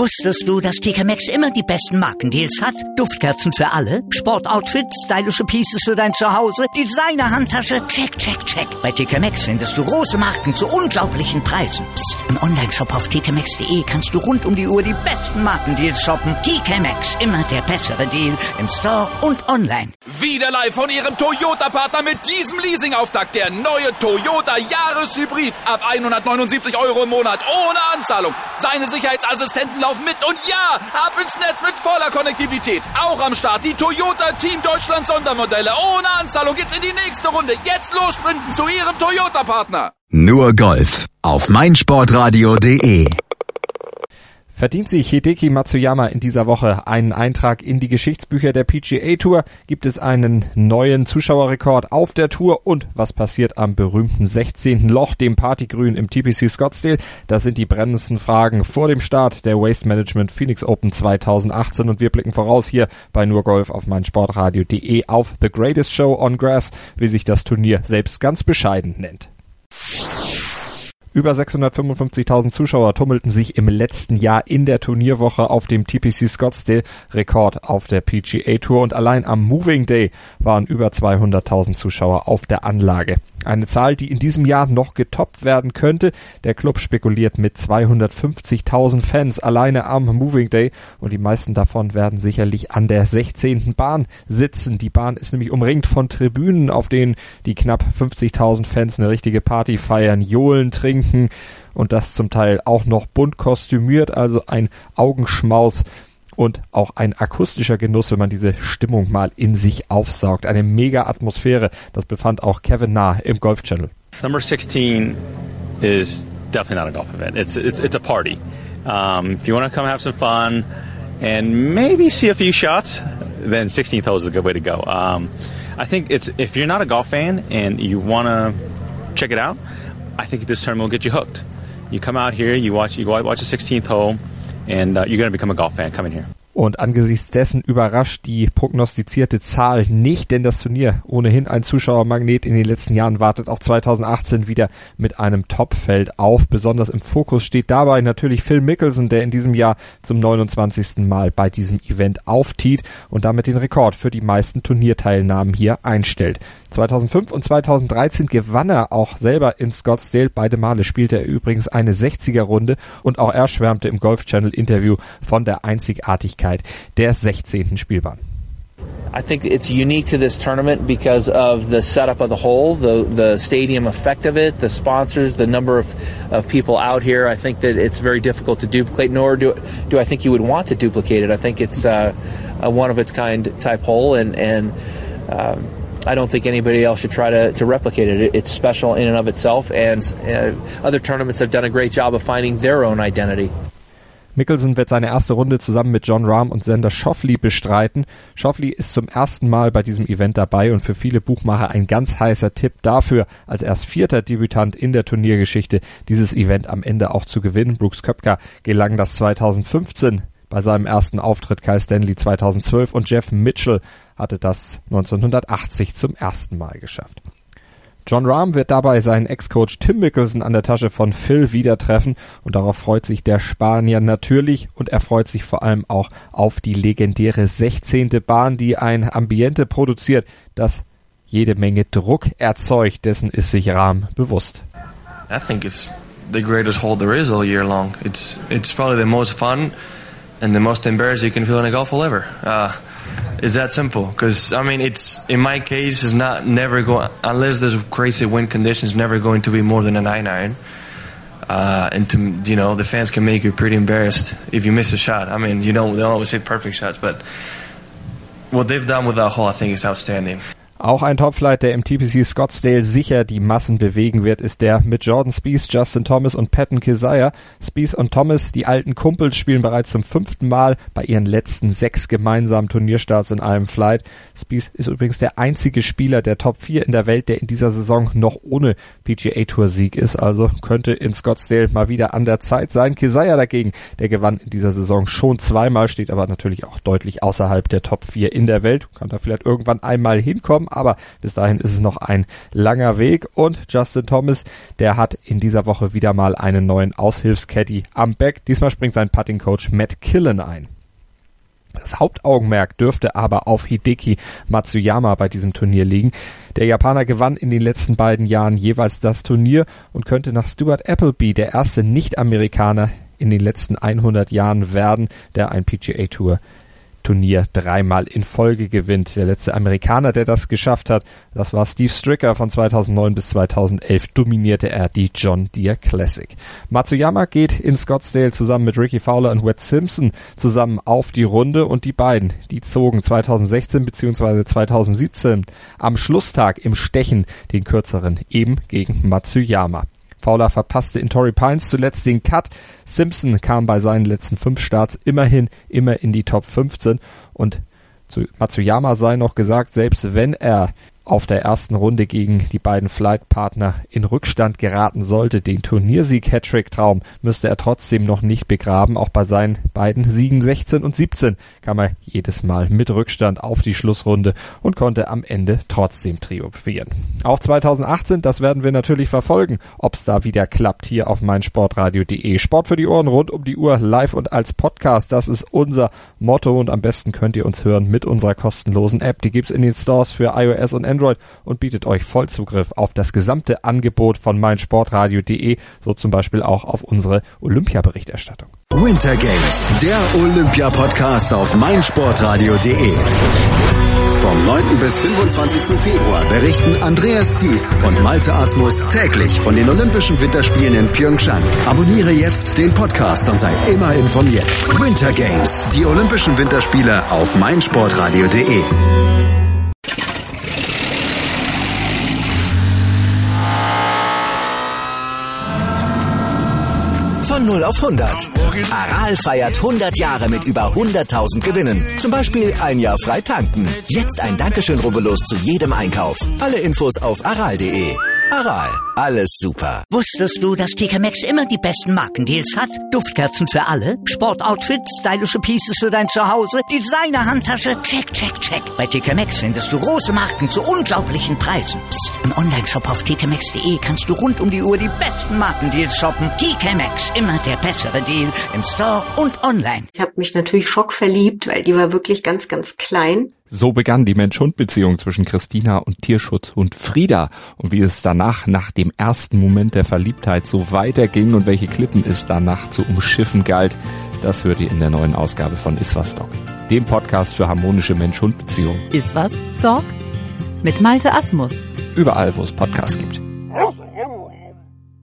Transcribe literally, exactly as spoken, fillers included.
Wusstest du, dass T K Maxx immer die besten Markendeals hat? Duftkerzen für alle, Sportoutfits, stylische Pieces für dein Zuhause, Designer-Handtasche, check, check, check. Bei T K Maxx findest du große Marken zu unglaublichen Preisen. Psst. Im Onlineshop auf t k maxx punkt d e kannst du rund um die Uhr die besten Markendeals shoppen. T K Maxx, immer der bessere Deal im Store und online. Wieder live von Ihrem Toyota-Partner mit diesem Leasing-Auftakt. Der neue Toyota Jahreshybrid. Ab hundertneunundsiebzig Euro im Monat ohne Anzahlung. Seine Sicherheitsassistenten laufen mit und ja, ab ins Netz mit voller Konnektivität. Auch am Start die Toyota Team Deutschland Sondermodelle. Ohne Anzahlung geht's in die nächste Runde. Jetzt los sprinten zu Ihrem Toyota-Partner. Nur Golf auf meinsportradio punkt de. Verdient sich Hideki Matsuyama in dieser Woche einen Eintrag in die Geschichtsbücher der P G A Tour? Gibt es einen neuen Zuschauerrekord auf der Tour? Und was passiert am berühmten sechzehnten Loch, dem Partygrün im T P C Scottsdale? Das sind die brennendsten Fragen vor dem Start der Waste Management Phoenix Open zweitausendachtzehn und wir blicken voraus hier bei Nur Golf auf meinsportradio punkt de auf The Greatest Show on Grass, wie sich das Turnier selbst ganz bescheiden nennt. Über sechshundertfünfundfünfzigtausend Zuschauer tummelten sich im letzten Jahr in der Turnierwoche auf dem T P C Scottsdale, Rekord auf der P G A Tour, und allein am Moving Day waren über zweihunderttausend Zuschauer auf der Anlage. Eine Zahl, die in diesem Jahr noch getoppt werden könnte. Der Club spekuliert mit zweihundertfünfzigtausend Fans alleine am Moving Day und die meisten davon werden sicherlich an der sechzehnten Bahn sitzen. Die Bahn ist nämlich umringt von Tribünen, auf denen die knapp fünfzigtausend Fans eine richtige Party feiern, johlen, trinken und das zum Teil auch noch bunt kostümiert, also ein Augenschmaus. Und auch ein akustischer Genuss, wenn man diese Stimmung mal in sich aufsaugt. Eine mega Atmosphäre, das befand auch Kevin Na im Golf Channel. Number sixteen is definitely not a golf event. It's it's it's a party. Um, if you want to come have some fun and maybe see a few shots, then sixteenth hole is a good way to go. Um, I think it's if you're not a golf fan and you want to check it out, I think this tournament will get you hooked. You come out here, you watch you watch the sixteenth hole. And uh, you're going to become a golf fan coming here. Und angesichts dessen überrascht die prognostizierte Zahl nicht, denn das Turnier, ohnehin ein Zuschauermagnet in den letzten Jahren, wartet auch zweitausendachtzehn wieder mit einem Topfeld auf. Besonders im Fokus steht dabei natürlich Phil Mickelson, der in diesem Jahr zum neunundzwanzigsten Mal bei diesem Event auftiet und damit den Rekord für die meisten Turnierteilnahmen hier einstellt. zweitausendfünf und zweitausenddreizehn gewann er auch selber in Scottsdale. Beide Male spielte er übrigens eine sechziger-Runde und auch er schwärmte im Golf Channel Interview von der Einzigartigkeit der sechzehnten Spielbahn. I think it's unique to this tournament because of the setup of the hole, the the stadium effect of it, the sponsors, the number of, of people out here. I think that it's very difficult to duplicate, nor do do I think you would want to duplicate it. I think it's uh, a one of its kind type hole, and and um, I don't think anybody else should try to, to replicate it. It's special in and of itself, and uh, other tournaments have done a great job of finding their own identity. Mickelson wird seine erste Runde zusammen mit Jon Rahm und Xander Schauffele bestreiten. Schauffele ist zum ersten Mal bei diesem Event dabei und für viele Buchmacher ein ganz heißer Tipp dafür, als erst vierter Debütant in der Turniergeschichte dieses Event am Ende auch zu gewinnen. Brooks Koepka gelang das zweitausendfünfzehn bei seinem ersten Auftritt, Kyle Stanley zweitausendzwölf und Jeff Mitchell hatte das neunzehnhundertachtzig zum ersten Mal geschafft. Jon Rahm wird dabei seinen Ex-Coach Tim Mickelson an der Tasche von Phil wieder treffen und darauf freut sich der Spanier natürlich und er freut sich vor allem auch auf die legendäre sechzehnte Bahn, die ein Ambiente produziert, das jede Menge Druck erzeugt. Dessen ist sich Rahm bewusst. I think it's the greatest hole there is all year long. It's it's probably the most fun and the most embarrassing you can feel in a golf hole ever. Uh, It's that simple, because I mean, it's in my case, it's not never going unless there's crazy wind conditions. Never going to be more than a nine iron, uh, and to you know, the fans can make you pretty embarrassed if you miss a shot. I mean, you know, they don't always say perfect shots, but what they've done with that hole, I think, is outstanding. Auch ein Topflight, der im T P C Scottsdale sicher die Massen bewegen wird, ist der mit Jordan Spieth, Justin Thomas und Patton Kizzire. Spieth und Thomas, die alten Kumpels, spielen bereits zum fünften Mal bei ihren letzten sechs gemeinsamen Turnierstarts in einem Flight. Spieth ist übrigens der einzige Spieler der Top vier in der Welt, der in dieser Saison noch ohne P G A Tour Sieg ist, also könnte in Scottsdale mal wieder an der Zeit sein. Kizzire dagegen, der gewann in dieser Saison schon zweimal, steht aber natürlich auch deutlich außerhalb der Top vier in der Welt, kann da vielleicht irgendwann einmal hinkommen. bekommen, aber bis dahin ist es noch ein langer Weg und Justin Thomas, der hat in dieser Woche wieder mal einen neuen Aushilfscaddy am Back. Diesmal springt sein Putting-Coach Matt Killen ein. Das Hauptaugenmerk dürfte aber auf Hideki Matsuyama bei diesem Turnier liegen. Der Japaner gewann in den letzten beiden Jahren jeweils das Turnier und könnte nach Stuart Appleby der erste Nicht-Amerikaner in den letzten hundert Jahren werden, der ein P G A Tour Turnier dreimal in Folge gewinnt. Der letzte Amerikaner, der das geschafft hat, das war Steve Stricker. Von zweitausendneun bis zweitausendelf dominierte er die John Deere Classic. Matsuyama geht in Scottsdale zusammen mit Ricky Fowler und Webb Simpson zusammen auf die Runde und die beiden, die zogen zweitausendsechzehn bzw. zweitausendsiebzehn am Schlusstag im Stechen den kürzeren eben gegen Matsuyama. Fowler verpasste in Torrey Pines zuletzt den Cut. Simpson kam bei seinen letzten fünf Starts immerhin immer in die Top fünfzehn und zu Matsuyama sei noch gesagt, selbst wenn er auf der ersten Runde gegen die beiden Flight-Partner in Rückstand geraten sollte, den Turniersieg-Hattrick-Traum müsste er trotzdem noch nicht begraben. Auch bei seinen beiden Siegen sechzehn und siebzehn kam er jedes Mal mit Rückstand auf die Schlussrunde und konnte am Ende trotzdem triumphieren. Auch zweitausendachtzehn, das werden wir natürlich verfolgen, ob es da wieder klappt hier auf meinsportradio punkt de. Sport für die Ohren rund um die Uhr, live und als Podcast, das ist unser Motto und am besten könnt ihr uns hören mit unserer kostenlosen App. Die gibt's in den Stores für iOS und Android und bietet euch Vollzugriff auf das gesamte Angebot von meinsportradio punkt de, so zum Beispiel auch auf unsere Olympia-Berichterstattung. Winter Games, der Olympia-Podcast auf meinsportradio punkt de. Vom neunten bis fünfundzwanzigsten Februar berichten Andreas Thies und Malte Asmus täglich von den Olympischen Winterspielen in Pyeongchang. Abonniere jetzt den Podcast und sei immer informiert. Winter Games, die Olympischen Winterspiele auf meinsportradio punkt de. Von null auf hundert. Aral feiert hundert Jahre mit über hunderttausend Gewinnen. Zum Beispiel ein Jahr frei tanken. Jetzt ein Dankeschön, rubbellos zu jedem Einkauf. Alle Infos auf aral punkt de. Aral, alles super. Wusstest du, dass T K Maxx immer die besten Markendeals hat? Duftkerzen für alle, Sportoutfits, stylische Pieces für dein Zuhause, Designer-Handtasche, check, check, check. Bei T K Maxx findest du große Marken zu unglaublichen Preisen. Psst. Im Onlineshop auf t k maxx punkt de kannst du rund um die Uhr die besten Markendeals shoppen. T K Maxx, immer der bessere Deal im Store und online. Ich habe mich natürlich schockverliebt, weil die war wirklich ganz, ganz klein. So begann die Mensch-Hund-Beziehung zwischen Christina und Tierschutzhund Frieda. Und wie es danach, nach dem ersten Moment der Verliebtheit, so weiterging und welche Klippen es danach zu umschiffen galt, das hört ihr in der neuen Ausgabe von Iswas Dog, dem Podcast für harmonische Mensch-Hund-Beziehungen. Iswas Dog? Mit Malte Asmus. Überall, wo es Podcasts gibt.